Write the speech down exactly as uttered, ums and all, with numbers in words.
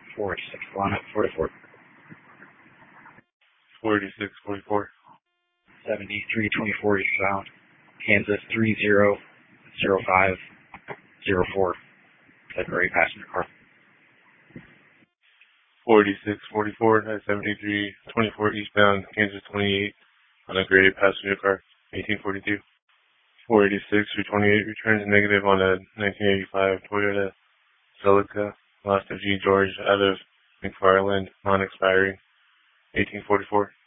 forty-six, line up forty-four. forty-six forty-four. seventy-three twenty-four eastbound, Kansas three zero zero five zero four. February passenger car. forty-six forty-four at seventy-three twenty-four eastbound, Kansas twenty-eight on a gray passenger car, eighteen forty-two. four eighty-six through twenty-eight returns negative on a nineteen eighty-five Toyota Celica, lost to G. George out of McFarland, non-expiring, eighteen forty-four.